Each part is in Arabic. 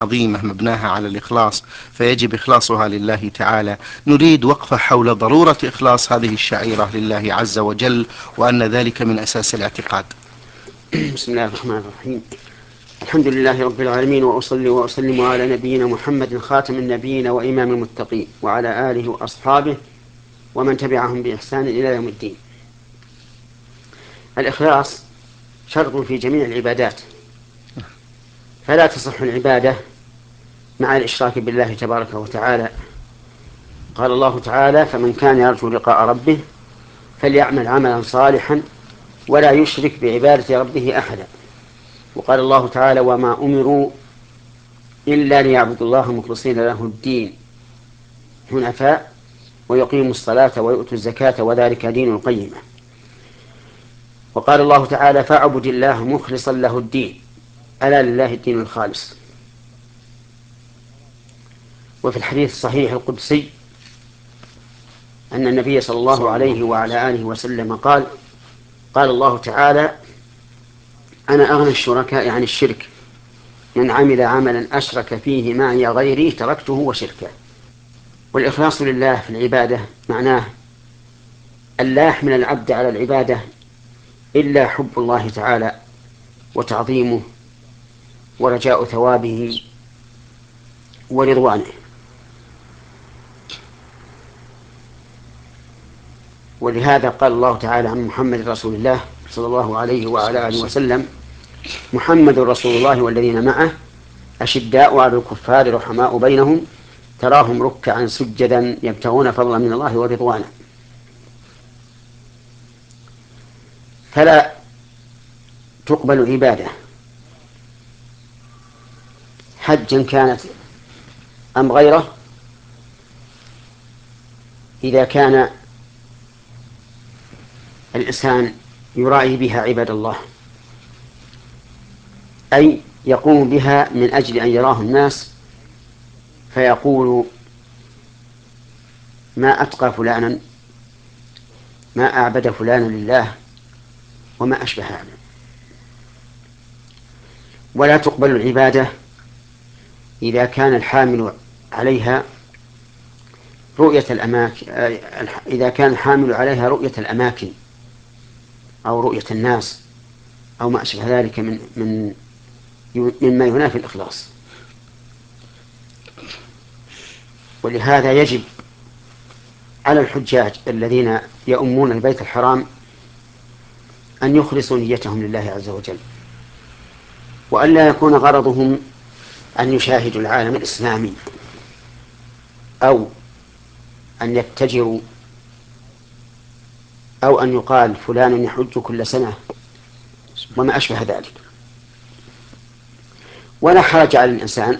عظيمة مبناها على الإخلاص، فيجب إخلاصها لله تعالى. نريد وقفة حول ضرورة إخلاص هذه الشعيرة لله عز وجل، وأن ذلك من أساس الاعتقاد. بسم الله الرحمن الرحيم. الحمد لله رب العالمين، وأصلي وأسلم على نبينا محمد خاتم النبيين وإمام المتقين، وعلى آله وأصحابه ومن تبعهم بإحسان إلى يوم الدين. الإخلاص شرط في جميع العبادات، فلا تصح العبادة مع الإشراك بالله تبارك وتعالى. قال الله تعالى: فمن كان يرجو لقاء ربه فليعمل عملا صالحا ولا يشرك بعبادة ربه أحدا. وقال الله تعالى: وما أمروا إلا ليعبدوا الله مخلصين له الدين حنفاء ويقيموا الصلاة ويؤتوا الزكاة وذلك دين القيمة. وقال الله تعالى: فاعبد الله مخلصا له الدين، ألا لله الدين الخالص. وفي الحديث الصحيح القدسي أن النبي صلى الله عليه وعلى آله وسلم قال الله تعالى: أنا أغنى الشركاء عن الشرك، من عمل عملا أشرك فيه معي غيري تركته وشركه. والإخلاص لله في العبادة معناه أن لا يحمل العبد على العبادة إلا حب الله تعالى وتعظيمه ورجاء ثوابه ورضوانه. ولهذا قال الله تعالى عن محمد رسول الله صلى الله عليه وعلى آله وسلم: محمد رسول الله والذين معه أشداء على الكفار رحماء بينهم تراهم ركعا سجدا يبتغون فضلا من الله ورضوانه. فلا تقبل عبادة حجا كانت أم غيره إذا كان الإنسان يراعي بها عباد الله، أي يقوم بها من أجل أن يراه الناس فيقول: ما أتقى فلانا، ما أعبد فلانا لله، وما أشبه هذا. ولا تقبل العبادة إذا كان الحامل عليها رؤية الأماكن، إذا كان الحامل عليها رؤية الأماكن أو رؤية الناس أو ما أشبه ذلك مما ينافي الإخلاص. ولهذا يجب على الحجاج الذين يؤمون البيت الحرام أن يخلصوا نيتهم لله عز وجل، وأن لا يكون غرضهم أن يشاهدوا العالم الإسلامي أو أن يتجروا أو أن يقال فلان يحج كل سنة وما أشبه ذلك. ولا حرج على الإنسان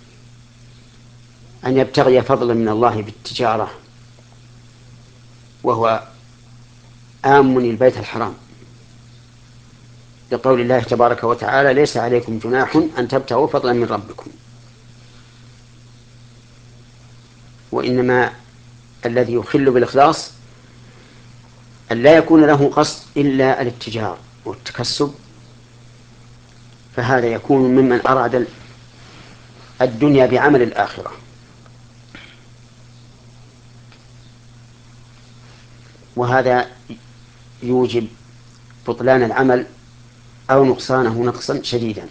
أن يبتغي فضلا من الله بالتجارة وهو آمن البيت الحرام، لقول الله تبارك وتعالى: ليس عليكم جناح أن تبتغوا فضلا من ربكم. وإنما الذي يخل بالإخلاص أن لا يكون له قصد إلا الاتجار والتكسب، فهذا يكون ممن أراد الدنيا بعمل الآخرة. وهذا يوجب بطلان العمل أو نقصانه نقصا شديدا.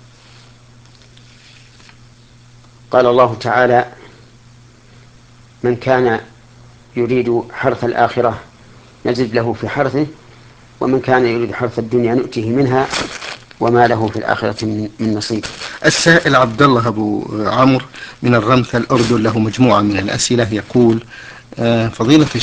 قال الله تعالى: من كان يريد حرث الآخرة نزد له في حرثه، ومن كان يريد حرث الدنيا نؤته منها وما له في الآخرة من نصيب. السائل عبد الله أبو عمرو من الرمث الأردن له مجموعة من الأسئلة، يقول: فضيلة